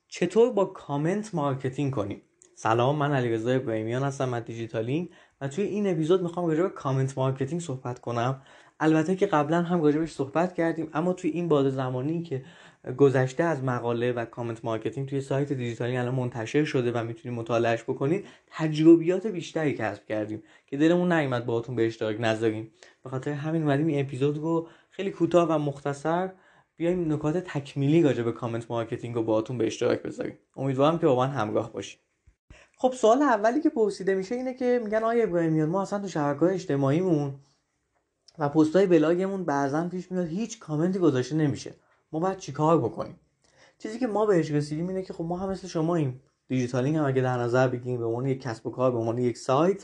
چطور با کامنت مارکتینگ کنیم؟ سلام، من علیرضا ابراهیمیان هستم از دیجیتالینگ و توی این اپیزود میخوام راجع به کامنت مارکتینگ صحبت کنم. البته که قبلا هم راجع بهش صحبت کردیم، اما توی این بازه زمانی که گذشته از مقاله و کامنت مارکتینگ توی سایت دیجیتالینگ الان منتشر شده و میتونید مطالعهش بکنید، تجربیات بیشتری کسب کردیم که دلمون نیومد باهاتون به اشتراک نذاریم. به خاطر همین اومدیم این اپیزود رو خیلی کوتاه و مختصر بیایم نکات تکمیلی راجع به کامنت مارکتینگ رو باهاتون به اشتراک بذاریم. امیدوارم که با من همراه باشید. خب سوال اولی که پرسیده میشه اینه که میگن آقای ابراهیمیان، ما اصلا تو شبکه‌های اجتماعیمون و پست‌های بلاگمون بعضن پیش میاد هیچ کامنتی گذاشته نمیشه، ما باید چیکار بکنیم؟ چیزی که ما بهش رسیدیم اینه که خب ما هم مثل شماییم. دیجیتالینگ هم اگه در نظر بگیریم به عنوان یک کسب و کار، به عنوان یک سایت،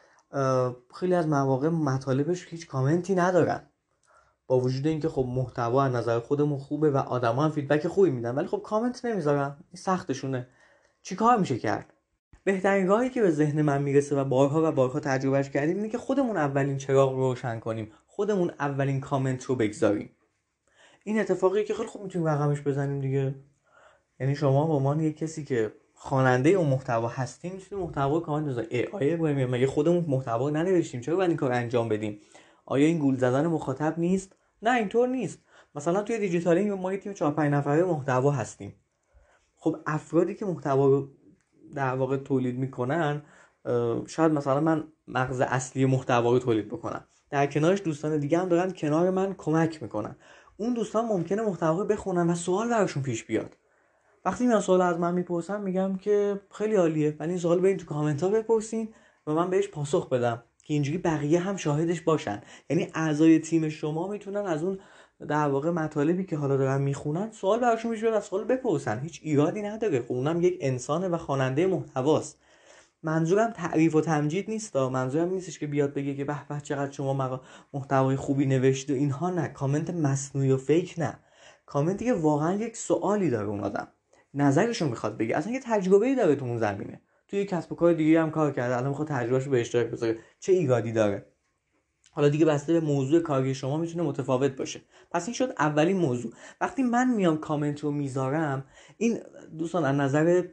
خیلی از مواقع مطالبش هیچ کامنتی ندارن، با وجود اینکه خب محتوا از نظر خودمون خوبه و آدما هم فیدبک خوبی میدن، ولی خب کامنت نمیذارن. این سختشونه. چیکار میشه کرد؟ بهترین راهی که به ذهن من میرسه و بارها تجربهش کردیم اینه که خودمون اولین چراغ رو روشن کنیم، خودمون اولین کامنت رو بگذاریم. این اتفاقی که خیلی خوب میتونیم رقمش بزنیم دیگه. یعنی شما به عنوان یک کسی که خواننده اون محتوا هستین میتونید محتوا کامنت بذارید. آیا مگه خودمون محتوا ننوشتیم؟ چرا باید این کار انجام بدیم؟ آیا این گول زدن مخاطب نیست؟ نه، اینطور نیست. مثلا توی دیجیتالینگ ما یه تیم 4-5 نفره محتوا هستیم. خب افرادی که محتوا رو در واقع تولید میکنن، شاید مثلا من مغز اصلی محتوا رو تولید بکنم، در کنارش دوستان دیگه هم دارن کنار من کمک میکنن. اون دوستان ممکنه محتوا رو بخونن و سوال براشون پیش بیاد. وقتی میان سوال از من میپرسن میگم که خیلی عالیه، ولی این سوال برین تو کامنت ها بپرسین و من بهش پاسخ بدم که اینجوری بقیه هم شاهدش باشن. یعنی اعضای تیم شما میتونن از اون در واقع مطالبی که حالا دارن میخونن سوال براشون پیش بیاد و سوال بپرسن. هیچ ایرادی نداره. خب اونم یک انسانه و خواننده محتواست. منظورم تعریف و تمجید نیست. منظورم نیستش که بیاد بگه که به به چقدر شما محتوای خوبی نوشتید و اینها. نه، کامنت مصنوعی و فیک نه. کامنتی که واقعا یک سوالی داره اون آدم، نظرشو میخواد بگه، اصلا یه تجربه‌ای داره تو اون زمینه، توی یه کسب و کار دیگه هم کار کرده، الان میخواد تجربهشو به اشتراک بذاره. چه ایرادی داره؟ حالا دیگه بسته به موضوع کاری شما میتونه متفاوت باشه. پس این شد اولین موضوع. وقتی من میام کامنت رو میذارم، این دوستان از نظر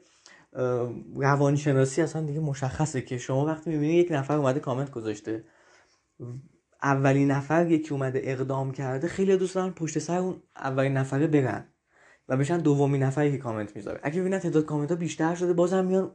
روانشناسی اصلا دیگه مشخصه که شما وقتی میبینید یک نفر اومده کامنت گذاشته، اولین نفر یکی اومده اقدام کرده، خیلی دوست دارن پشت سر اون اولین نفره برن و بشن دومین نفری که کامنت میذاره. اگه ببینن تعداد کامنت ها بیشتر شده، بازم میان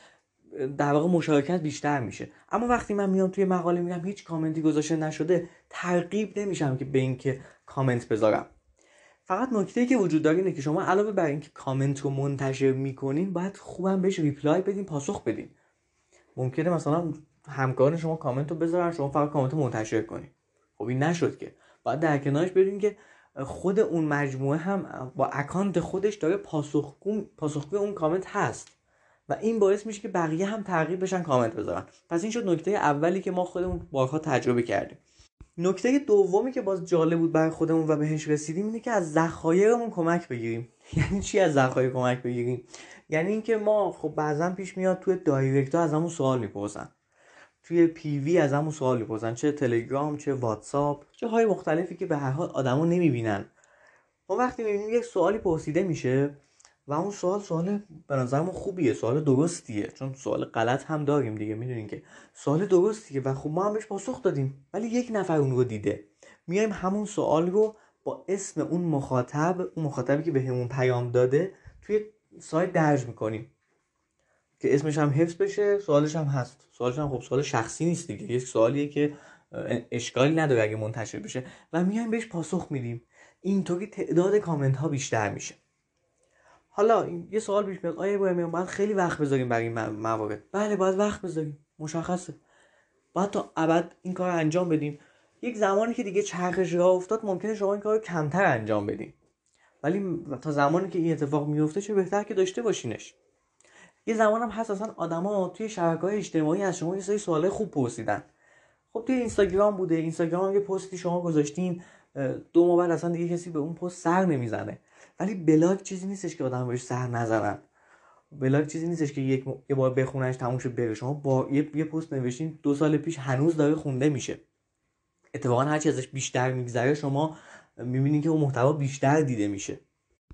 در واقع مشارکت بیشتر میشه. اما وقتی من میام توی مقاله میگم هیچ کامنتی گذاشته نشده، ترغیب نمیشم که به این که کامنت بذارم. فقط نکته‌ای که وجود داره اینه که شما علاوه بر اینکه کامنت رو منتشر میکنین، باید خوبم بهش ریپلای بدین، پاسخ بدین. ممکنه مثلا همکاران شما کامنت رو بذارن، شما فقط کامنت رو منتشر کنین. خب این نشد که. باید در کنارش بدین که خود اون مجموعه هم با اکانت خودش داره پاسخگوی اون کامنت هست و این باعث میشه که بقیه هم ترغیب بشن کامنت بذارن. پس این شد نکته اولی که ما خودمون بارها تجربه کردیم. نکته دومی که باز جالب بود برای خودمون و بهش رسیدیم اینه که از ذخایرمون کمک بگیریم. یعنی چی از ذخایر کمک بگیریم؟ یعنی اینکه ما خب بعضا پیش میاد توی دایرکت ها از همون سوال میپرسن، توی پی وی از همون سوال میپرسن، چه تلگرام چه واتساپ، جاهای مختلفی که به هر حال آدما نمیبینن. ما وقتی میبینیم یک سوالی پرسیده میشه و اون سوال به نظرم خوبیه، سوال درستیه، چون سوال غلط هم داریم دیگه، میدونین که سوال درستیه و خب ما هم بهش پاسخ دادیم، ولی یک نفر اون رو دیده. میایم همون سوال رو با اسم اون مخاطبی که بهمون پیام داده توی سایت درج میکنیم که اسمش هم حفظ بشه، سوالش هم هست. سوالش هم خب سوال شخصی نیست دیگه، یک سوالیه که اشکالی نداره اگه منتشر بشه و میایم بهش پاسخ میدیم. اینطوری تعداد کامنت ها بیشتر میشه. حالا یه سوال پیش میاد، آیا ابراهیمیان باید خیلی وقت بذاریم برای این موارد؟ بله، باید وقت بذاریم، مشخصه. باید تا ابد این کار رو انجام بدیم. یک زمانی که دیگه چرخش راه افتاد ممکنه شما این کار رو کمتر انجام بدین، ولی تا زمانی که این اتفاق میفته چه بهتر که داشته باشینش. یه زمانم هست اصلا آدما توی شبکه‌های اجتماعی از شما یه سری سوالای خوب پرسیدن. خب توی اینستاگرام بوده، اینستاگرام هم یه پستی شما گذاشتین، 2 ماه بعد اصلا دیگه کسی به اون پست سر نمیزنه. ولی بلاگ چیزی نیستش که آدم بهش سر نزنن. بلاگ چیزی نیستش که یه بار بخوننش تموم شه بره. شما با یه پست نوشتین 2 سال پیش هنوز داره خونده میشه. اتفاقا هرچی ازش بیشتر میگذره شما میبینید که اون محتوا بیشتر دیده میشه.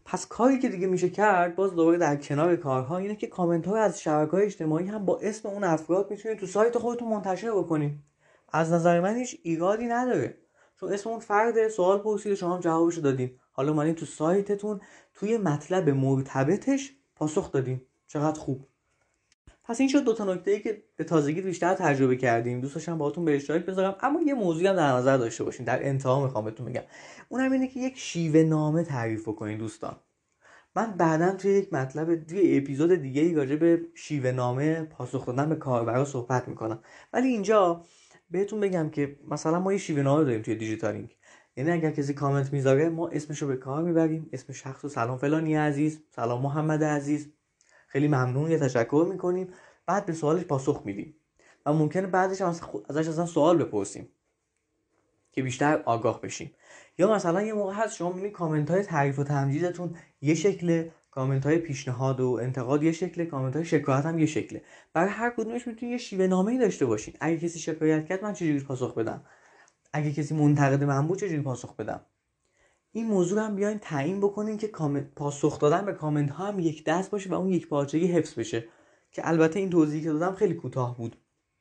پس کاری که دیگه میشه کرد، باز دوباره در کنار کارها، اینه که کامنت ها از شبکه‌های اجتماعی هم با اسم اون افراد میتونید تو سایت خودتون منتشر بکنید. از نظر من هیچ ایرادی نداره، چون اسم اون فرد سوال پرسید شما هم جوابشو دادین، حالا اومدین تو سایتتون توی مطلب مرتبطش پاسخ دادین. چقدر خوب. پس این شد دو تا نکته‌ای که به تازگی بیشتر تجربه کردیم، دوست داشتم باهاتون به اشتراک بذارم. اما یه موضوعی هم در نظر داشته باشین، در انتها میخوام بهتون بگم، اونم اینه که یک شیوه نامه تعریف کنین دوستان. من بعداً توی یک مطلب توی اپیزود دیگه‌ای راجع به شیوه نامه پاسخ دادن به کاربرا صحبت میکنم، ولی اینجا بهتون بگم که مثلا ما یه شیوه نامه داریم توی دیجیتالینگ. یعنی اگر کسی کامنت میذاره، ما اسمشو به کار میبریم، اسم شخصو سلام فلانی عزیز، سلام محمد عزیز، خیلی ممنون، یه تشکر میکنیم، بعد به سوالش پاسخ میدیم و ممکنه بعدش هم ازش اصلا سوال بپرسیم که بیشتر آگاه بشیم. یا مثلا یه موقع هست شما میبینید کامنت های تعریف و تمجیدتون یه شکله، کامنت های پیشنهاد و انتقاد یه شکله، کامنت های شکایت هم یه شکله. برای هر کدومش میتونید یه شیوه نامه‌ای داشته باشین. اگه کسی شکایت کرد من چجوری پاسخ بدم؟ اگه کسی منتقد من بود چجوری پاسخ بدم؟ این موضوع هم بیاین تعیین بکنین که پاسخ دادن به کامنت ها هم یک دست باشه و اون یک پارچگی حفظ بشه، که البته این توضیحی که دادم خیلی کوتاه بود،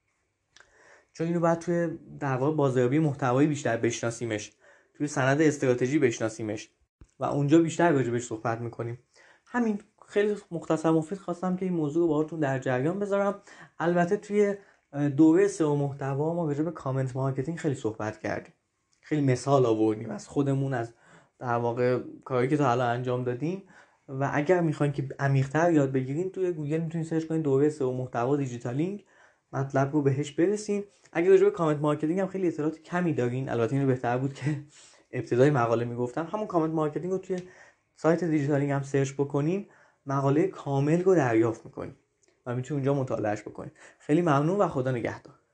چون اینو بعد توی در واقع بازاریابی محتوایی بیشتر بشناسیمش، توی سند استراتژی بشناسیمش و اونجا بیشتر راجعش صحبت میکنیم. همین، خیلی مختصر مفید خواستم که این موضوع رو باهاتون در جریان بذارم. البته توی دوره سئو محتوا ما راجع به کامنت مارکتینگ خیلی صحبت کردیم، خیلی مثال آوردیم از خودمون، از در واقع کاری که تا حالا انجام دادیم. و اگر میخواین که عمیق‌تر یاد بگیرین، توی گوگل میتونید سرچ کنین دوره سئو محتوا دیجیتالینگ، مطلب رو بهش برسین. اگه راجع به کامنت مارکتینگ هم خیلی اطلاعات کمی دارین، البته اینو بهتر بود که ابتدای مقاله میگفتم، همون کامنت مارکتینگ رو توی سایت دیجیتالینگ هم سرچ بکنین، مقاله کامل رو دریافت میکنین و میتونید اونجا مطالعهش بکنین. خیلی ممنون و خدا نگهدار.